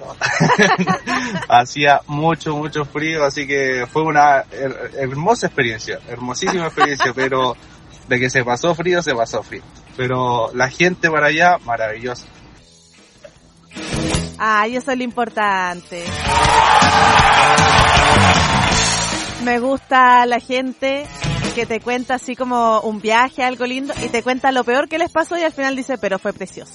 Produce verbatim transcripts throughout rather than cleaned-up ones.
Hacía mucho, mucho frío, así que fue una her- hermosa experiencia, hermosísima experiencia, pero de que se pasó frío, se pasó frío. Pero la gente para allá, maravillosa. Ay, eso es lo importante. Me gusta la gente que te cuenta así como un viaje, algo lindo, y te cuenta lo peor que les pasó y al final dice, pero fue precioso.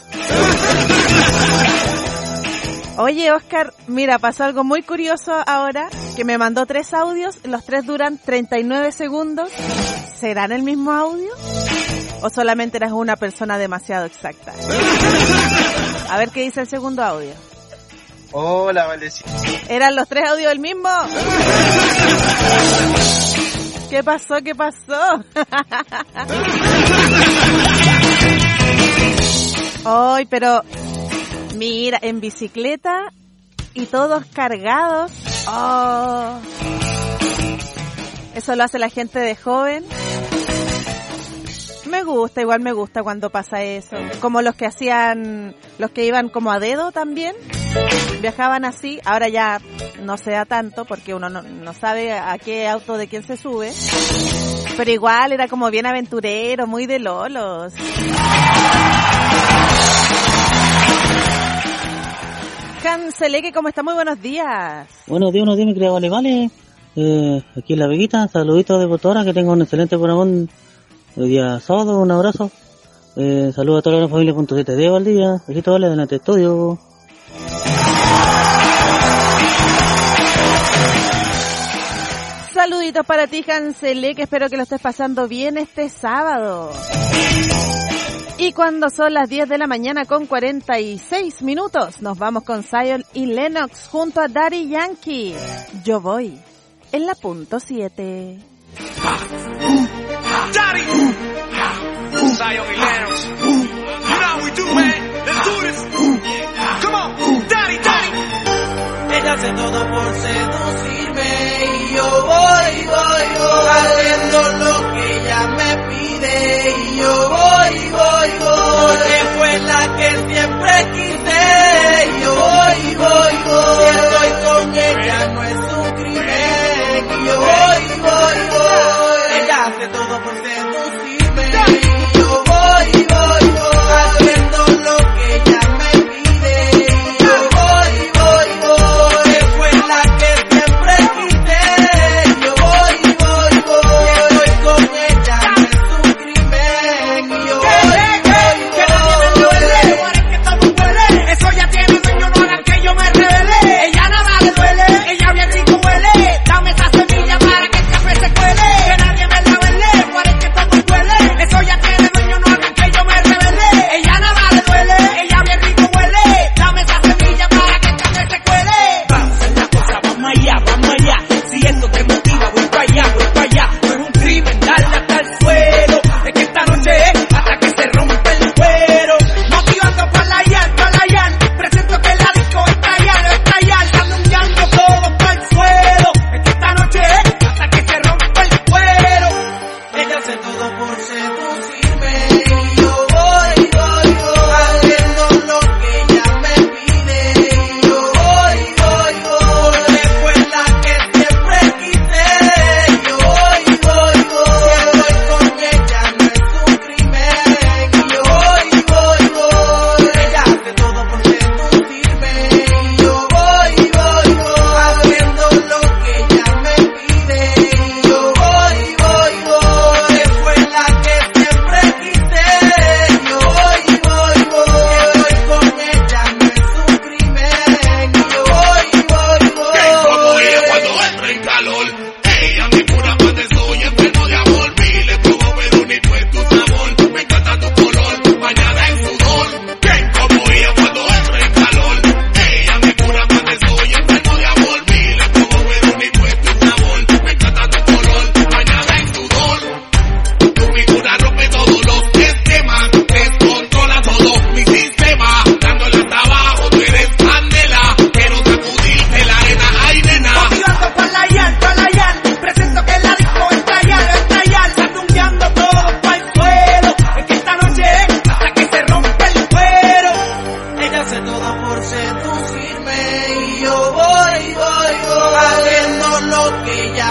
Oye, Oscar, mira, pasó algo muy curioso ahora, que me mandó tres audios, los tres duran treinta y nueve segundos. ¿Serán el mismo audio? ¿O solamente eres una persona demasiado exacta? A ver qué dice el segundo audio. Hola, Valecita. ¿Eran los tres audios el mismo? ¿Qué pasó? ¿Qué pasó? Ay, pero mira, en bicicleta y todos cargados. Oh. Eso lo hace la gente de joven. Me gusta, igual me gusta cuando pasa eso. Como los que hacían, los que iban como a dedo también. Viajaban así, ahora ya no se da tanto porque uno no, no sabe a qué auto de quién se sube. Pero igual era como bien aventurero, muy de lolos. Canceleque, ¿cómo está? Muy buenos días. Buenos días, buenos días, mi querida Vale Vale. Eh, aquí en La Veguita, saluditos de Cotora, que tengan un excelente programón hoy día sábado, un abrazo. Eh, saludos a toda la familia punto siete de Valdivia. Besito, Vale, adelante estudio. Saluditos para ti, Cancele, que espero que lo estés pasando bien este sábado. Y cuando son las diez de la mañana con cuarenta y seis minutos, nos vamos con Zion y Lennox junto a Daddy Yankee. Yo voy en la punto siete. Daddy! Zion y Lennox. You know how we do, man. Let's do this. Come on, Daddy, Daddy. Ella hace todo por seducirme y yo voy, voy, voy haciendo lo que ella me pide y yo voy, voy, voy porque fue la que siempre quise y yo voy, voy, voy si estoy con ella no es un crimen y yo voy, voy, voy ella hace todo por seducirme y yo voy, voy, voy haciendo lo que ella me pide y yo voy, voy, voy que fue la que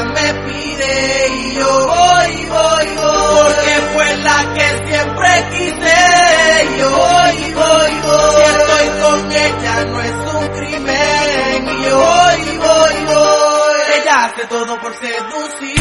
ella me pide y yo voy, voy, voy, porque fue la que siempre quise y yo voy, voy, voy, si estoy con ella no es un crimen y yo voy, voy, voy, ella hace todo por seducir.